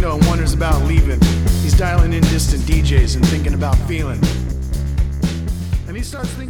disco and wonders about leaving. He's dialing in distant DJs and thinking about feeling. And he starts thinking